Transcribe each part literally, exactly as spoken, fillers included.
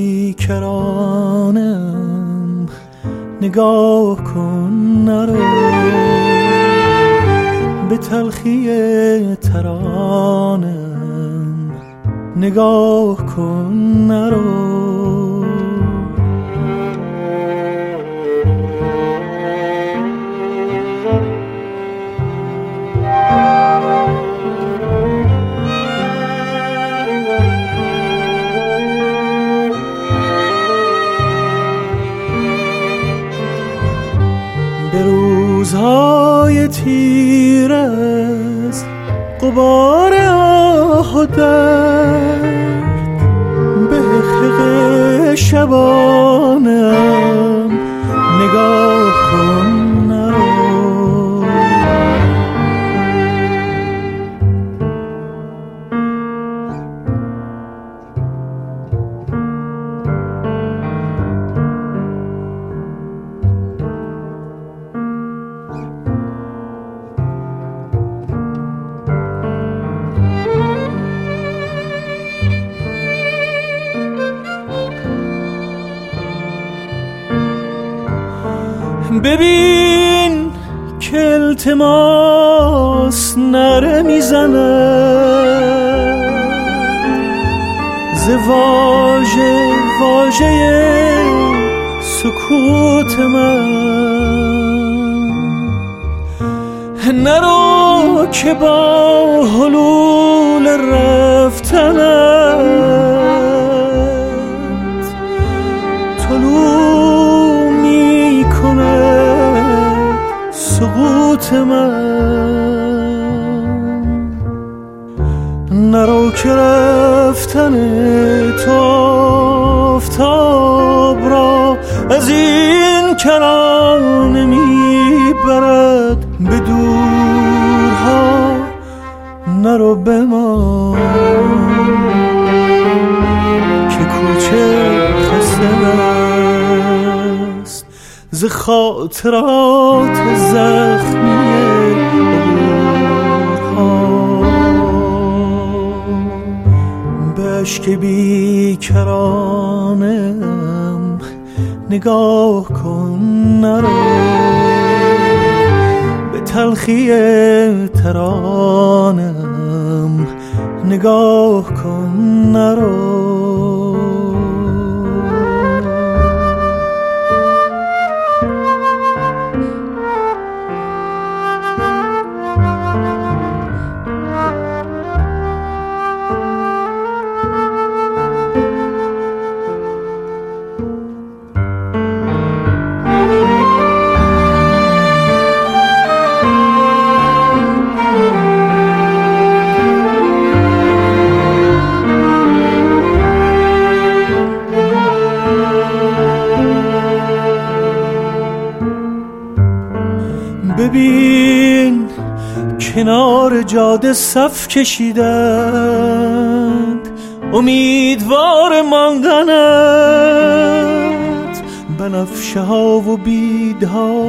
بیکرانم نگاه کن نرو، به تلخی ترانم نگاه کن نرو. به روزهای تیر از غبار آه و درد، به حقیق شبانم نگاه کن نرو. ببین که التماس نره میزند ز واژه واژه سکوت من. نرو که با حلول رفتنت طلوع می کند سقوط من. نرو که رفتن تو آفتاب را از این کرانه میبرد به دورها. نرو بمان که کوچه خسته است ز خاطرات زخمی عبورها. به اشک بیکرانم نگاه کن نرو، به تلخی ترانم نگاه کن نرو. ببین کنار جاده صف کشیدند امیدوار ماندنت. بنفشه ها و بیدها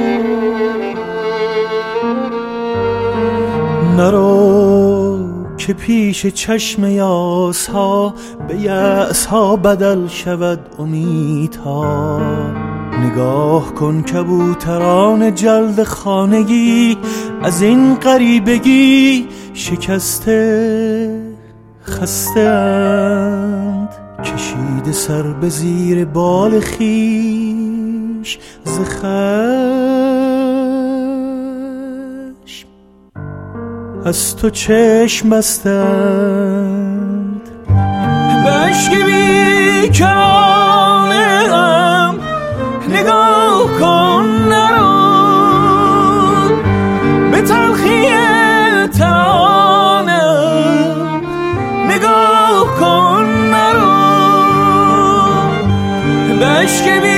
نرو که پیش چشم یاس ها به یأس ها بدل شود امیدها. نگاه کن کبوتران جلد خانگی از این غریبگی شکسته خسته اند. کشیده سر به زیر بال خویش ز خشم از تو چشم بستند. به اشک بیکرانم نگاه کن نرو، به تلخی ترانم نگاه کن نرو. به اشک